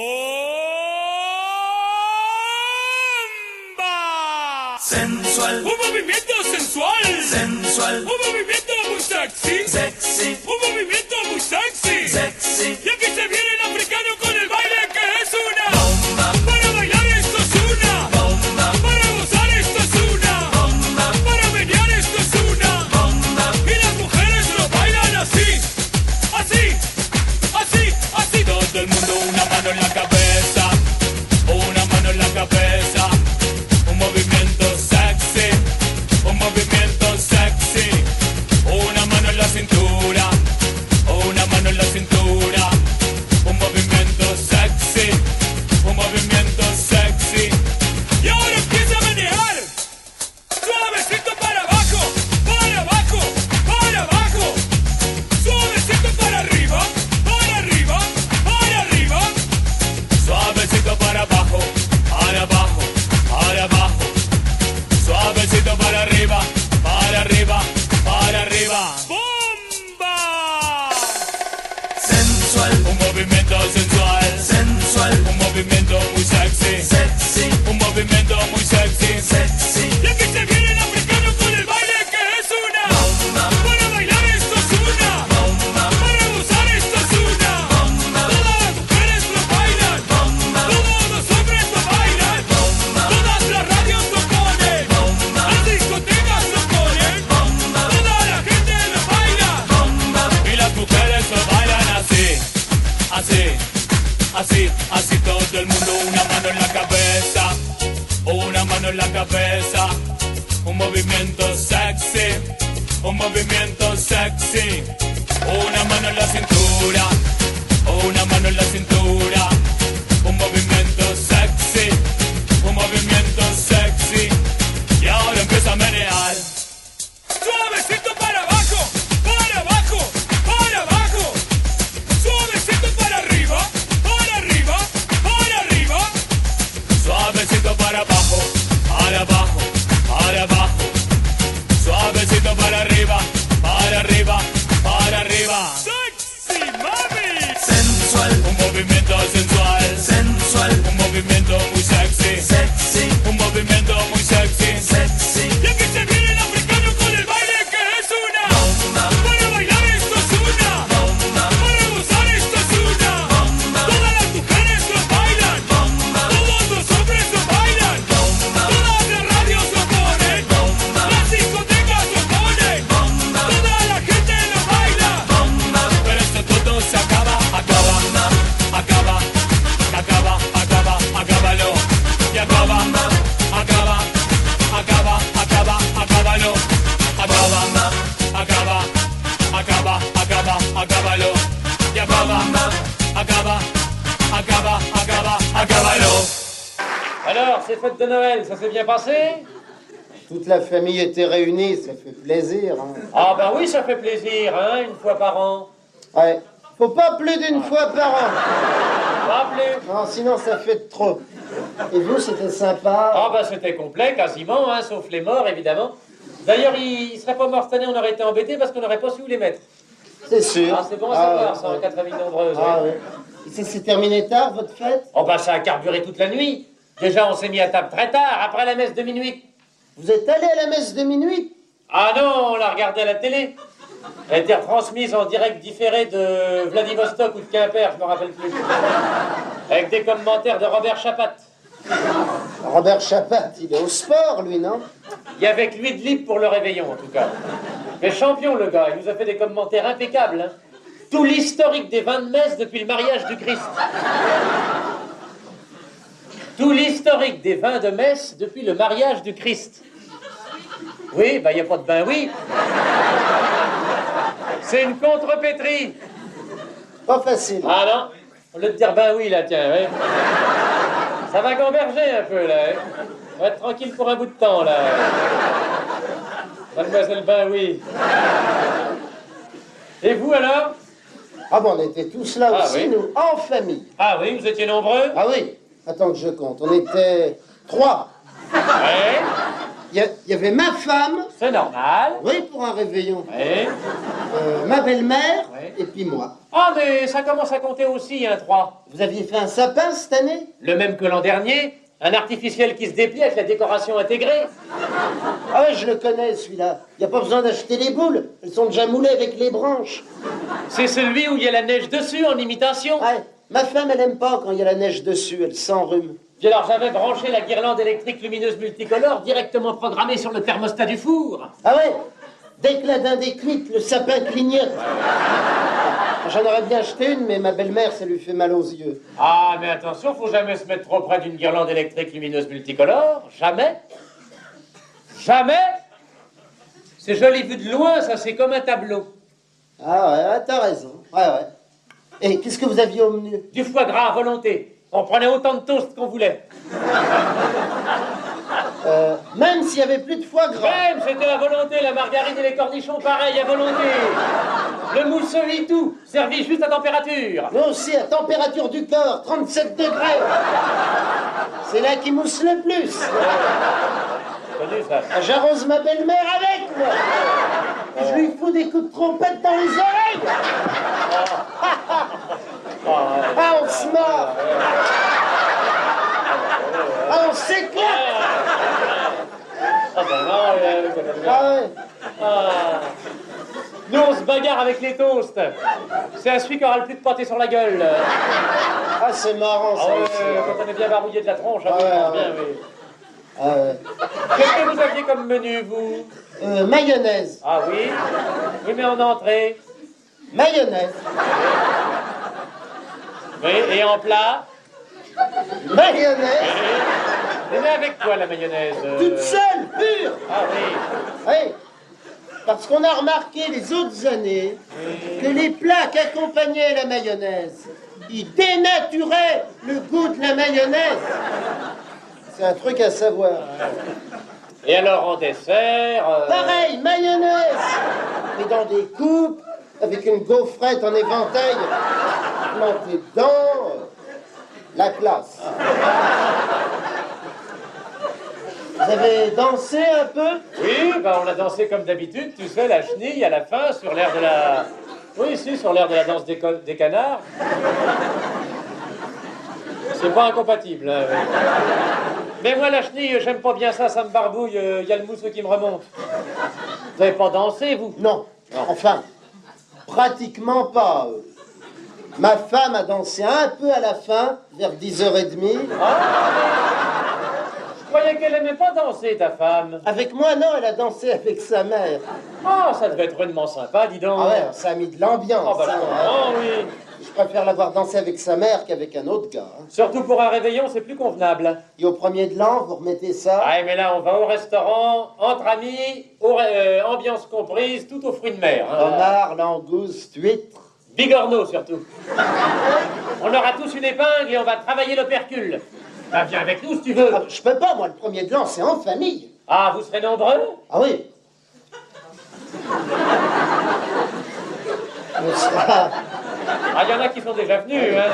[SPEAKER 9] Sensual, un movimiento sensual, sensual, un movimiento muy sexy, sexy, un movimiento muy sexy, sexy. Y aquí se viene el africano con el baile que es una bomba. Para bailar esto es una bomba. Para gozar esto es una bomba. Para menear esto es una bomba. Y las mujeres lo bailan así, así, así, así. Todo el mundo una mano en la cabeza, una mano en la cabeza. Un movimiento sexy, un movimiento sexy. Una mano en la cintura, una mano en la cintura. Un movimiento sexy, un movimiento sexy. Y ahora empieza a menear. Suavecito para abajo, para abajo, para abajo. Suavecito para arriba, para arriba, para arriba. Suavecito para abajo, para abajo, para abajo. Suavecito para arriba, para arriba, para arriba. ¡Bomba! Sensual, un movimiento sensual, sensual, un movimiento muy sexy, sexy, un movimiento muy sexy, sexy. Y aquí se viene el africano con el baile que es una bomba. Para bailar esto es una bomba. Para gozar esto es una bomba. Todas las mujeres lo bailan bomba. Todos los hombres lo bailan bomba. Todas las radios lo ponen bomba. Las discotecas lo ponen bomba. Toda la gente lo baila bomba. Y las mujeres lo bailan así, así, así, así. Todo el mundo una mano en la cabeza, una mano en la cabeza. Un movimiento sexy, un movimiento sexy. Una mano en la cintura, una mano en la cintura. Un movimiento sexy, un movimiento sexy. Y ahora empieza a menear. Suavecito para abajo, para abajo, para abajo. Suavecito para arriba, para arriba, para arriba. Suavecito para abajo, para abajo, para abajo. Suavecito para arriba, para arriba, para arriba. Sexy mami.
[SPEAKER 18] Alors, ces fêtes de Noël, ça s'est bien passé?
[SPEAKER 8] Toute la famille était réunie, ça fait plaisir. Hein.
[SPEAKER 18] Ah ben oui, ça fait plaisir, hein, une fois par an.
[SPEAKER 8] Ouais, faut pas plus d'une ah. fois par an.
[SPEAKER 18] Pas plus.
[SPEAKER 8] Non, sinon ça fait trop. Et vous, c'était sympa?
[SPEAKER 18] Ah ben c'était complet, quasiment, hein, sauf les morts, évidemment. D'ailleurs, ils ne seraient pas morts cette année, on aurait été embêtés parce qu'on n'aurait pas su où les mettre.
[SPEAKER 8] C'est sûr.
[SPEAKER 18] Ah, c'est bon à savoir, ça, en quatre familles nombreuses.
[SPEAKER 8] Ah
[SPEAKER 18] oui.
[SPEAKER 8] Oui. Et ça s'est terminé tard, votre fête?
[SPEAKER 18] Oh ben ça a carburé toute la nuit. Déjà, on s'est mis à table très tard, après la messe de minuit.
[SPEAKER 8] Vous êtes allé à la messe de minuit?
[SPEAKER 18] Ah non, on l'a regardée à la télé. Elle a été retransmise en direct différé de Vladivostok ou de Quimper, je me rappelle plus. Avec des commentaires de Robert Chapat.
[SPEAKER 8] Robert Chapat, il est au sport, lui, non?
[SPEAKER 18] Il y avait que lui de libre pour le réveillon, en tout cas. Mais champion, le gars, il nous a fait des commentaires impeccables. Hein. Tout l'historique des vins de messe depuis le mariage du Christ. Tout l'historique des vins de messe depuis le mariage du Christ. Oui, bah il n'y a pas de bain, oui. C'est une contrepétrie.
[SPEAKER 8] Pas facile.
[SPEAKER 18] Ah non, au lieu de dire ben oui, là, tiens, oui. Ça va gamberger un peu, là. Hein. On va être tranquille pour un bout de temps, là. Mademoiselle ben oui. Et vous, alors?
[SPEAKER 8] Ah bon, on était tous là
[SPEAKER 18] ah,
[SPEAKER 8] aussi,
[SPEAKER 18] oui.
[SPEAKER 8] nous, en famille.
[SPEAKER 18] Ah oui, vous étiez nombreux?
[SPEAKER 8] Ah oui. Attends que je compte. On était trois.
[SPEAKER 18] Ouais.
[SPEAKER 8] Il y, y avait ma femme.
[SPEAKER 18] C'est normal.
[SPEAKER 8] Oui, pour un réveillon.
[SPEAKER 18] Oui.
[SPEAKER 8] Euh, ma belle-mère.
[SPEAKER 18] Oui.
[SPEAKER 8] Et puis moi.
[SPEAKER 18] Ah, mais ça commence à compter aussi, un trois.
[SPEAKER 8] Vous aviez fait un sapin cette année?
[SPEAKER 18] Le même que l'an dernier. Un artificiel qui se déplie avec la décoration intégrée.
[SPEAKER 8] Ah ouais, je le connais, celui-là. Il n'y a pas besoin d'acheter les boules. Elles sont déjà moulées avec les branches.
[SPEAKER 18] C'est celui où il y a la neige dessus, en imitation.
[SPEAKER 8] Ouais. Ma femme, elle aime pas quand il y a la neige dessus. Elle s'enrhume.
[SPEAKER 18] Puis alors, j'avais branché la guirlande électrique lumineuse multicolore directement programmée sur le thermostat du four.
[SPEAKER 8] Ah ouais? Dès que la dinde est cuite, le sapin clignote. J'en aurais bien acheté une, mais ma belle-mère, ça lui fait mal aux yeux.
[SPEAKER 18] Ah, mais attention, faut jamais se mettre trop près d'une guirlande électrique lumineuse multicolore. Jamais. Jamais. C'est joli vu de loin, ça, c'est comme un tableau.
[SPEAKER 8] Ah ouais, ouais t'as raison. Ouais, ouais. Et qu'est-ce que vous aviez au menu?
[SPEAKER 18] Du foie gras à volonté. On prenait autant de toast qu'on voulait.
[SPEAKER 8] Euh, même s'il n'y avait plus de foie gras.
[SPEAKER 18] Même, c'était à volonté, la margarine et les cornichons, pareil, à volonté. Le mousseux et tout, servi juste à température.
[SPEAKER 8] Nous aussi, à température du corps, trente-sept degrés. C'est là qu'il mousse le plus.
[SPEAKER 18] Connu, ça.
[SPEAKER 8] J'arrose ma belle-mère avec, moi. Je lui fous des coups de trompette dans les oreilles. Ah, on se marre. Ah, on s'éclate.
[SPEAKER 18] Ah, ben non,
[SPEAKER 8] ah ouais.
[SPEAKER 18] Ah. Nous, on se bagarre avec les toasts. C'est à celui qui aura le plus de pâté sur la gueule.
[SPEAKER 8] Ah, c'est marrant, ça.
[SPEAKER 18] Ah ouais,
[SPEAKER 8] aussi,
[SPEAKER 18] quand on est bien barouillé de la tronche,
[SPEAKER 8] ah,
[SPEAKER 18] ouais,
[SPEAKER 8] ouais,
[SPEAKER 18] bien,
[SPEAKER 8] ouais.
[SPEAKER 18] oui.
[SPEAKER 8] Ah ouais.
[SPEAKER 18] Qu'est-ce que vous aviez comme menu, vous?
[SPEAKER 8] euh, Mayonnaise.
[SPEAKER 18] Ah oui? Oui, mais en entrée?
[SPEAKER 8] Mayonnaise.
[SPEAKER 18] Oui, et en plat?
[SPEAKER 8] Mayonnaise.
[SPEAKER 18] Mais, mais avec quoi, la mayonnaise? euh...
[SPEAKER 8] Toute seule, pure.
[SPEAKER 18] Ah oui.
[SPEAKER 8] Oui. Parce qu'on a remarqué les autres années oui. que les plats qui accompagnaient la mayonnaise, ils dénaturaient le goût de la mayonnaise. C'est un truc à savoir.
[SPEAKER 18] Et alors en dessert euh...
[SPEAKER 8] Pareil, mayonnaise. Mais dans des coupes, avec une gaufrette en éventail, plantée dedans, euh, la classe. Vous avez dansé un peu?
[SPEAKER 18] Oui, bah on a dansé comme d'habitude, tu sais, la chenille à la fin, sur l'air de la... Oui, si, sur l'air de la danse des, des canards. C'est pas incompatible, hein, oui. Mais moi, la chenille, j'aime pas bien ça, ça me barbouille, il euh, y a le mousseux qui me remonte. Vous avez pas dansé, vous?
[SPEAKER 8] Non, non. Enfin, pratiquement pas. Ma femme a dansé un peu à la fin, vers dix heures trente.
[SPEAKER 18] Ah, je croyais qu'elle aimait pas danser, ta femme.
[SPEAKER 8] Avec moi, non, elle a dansé avec sa mère.
[SPEAKER 18] Ah, ça devait être rudement sympa, dis donc.
[SPEAKER 8] Ah ouais, ça a mis de l'ambiance.
[SPEAKER 18] Ah bah, je comprends, oui.
[SPEAKER 8] Je préfère l'avoir dansé avec sa mère qu'avec un autre gars. Hein.
[SPEAKER 18] Surtout pour un réveillon, c'est plus convenable.
[SPEAKER 8] Et au premier de l'an, vous remettez ça?
[SPEAKER 18] Ah, mais là, on va au restaurant, entre amis, au, euh, ambiance comprise, tout aux fruits de mer. Hein.
[SPEAKER 8] Homard, langouste, huître.
[SPEAKER 18] Bigorneau, surtout. On aura tous une épingle et on va travailler l'opercule. Bah, viens avec nous si tu veux.
[SPEAKER 8] Ah, je peux pas, moi, le premier de l'an, c'est en famille.
[SPEAKER 18] Ah, vous serez nombreux?
[SPEAKER 8] Ah oui. On sera...
[SPEAKER 18] Ah, il y en a qui sont déjà venus, hein.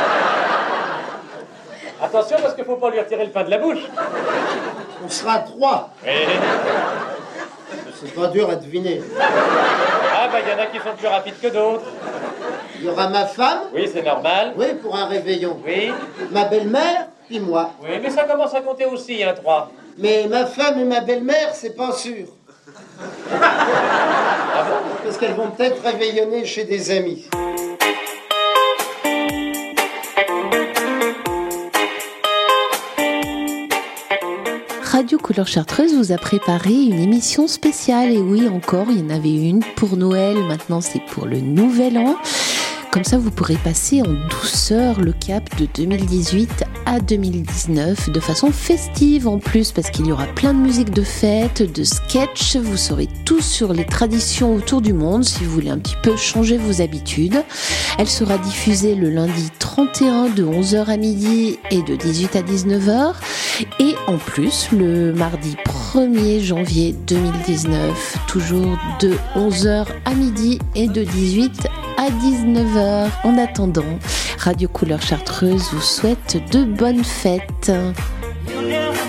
[SPEAKER 18] Attention, parce qu'il faut pas lui retirer le pain de la bouche.
[SPEAKER 8] On sera trois.
[SPEAKER 18] Oui.
[SPEAKER 8] C'est pas dur à deviner.
[SPEAKER 18] Ah, bah, il y en a qui sont plus rapides que d'autres.
[SPEAKER 8] Il y aura ma femme.
[SPEAKER 18] Oui, c'est normal.
[SPEAKER 8] Oui, pour un réveillon.
[SPEAKER 18] Oui.
[SPEAKER 8] Ma belle-mère, puis moi.
[SPEAKER 18] Oui, mais ça commence à compter aussi, hein, trois.
[SPEAKER 8] Mais ma femme et ma belle-mère, c'est pas sûr.
[SPEAKER 18] Ah bon?
[SPEAKER 8] Parce qu'elles vont peut-être réveillonner chez des amis.
[SPEAKER 1] Radio Couleur Chartreuse vous a préparé une émission spéciale. Et oui, encore, il y en avait une pour Noël. Maintenant, c'est pour le Nouvel An. Comme ça, vous pourrez passer en douceur le cap de deux mille dix-huit à deux mille dix-neuf, de façon festive en plus, parce qu'il y aura plein de musique de fête, de sketch. Vous saurez tout sur les traditions autour du monde, si vous voulez un petit peu changer vos habitudes. Elle sera diffusée le lundi trente et un de onze heures à midi et de dix-huit à dix-neuf heures. Et en plus, le mardi premier janvier deux mille dix-neuf, toujours de onze heures à midi et de dix-huit à dix-neuf heures. En attendant, Radio Couleur Chartreuse vous souhaite de bonnes fêtes.
[SPEAKER 9] You'll never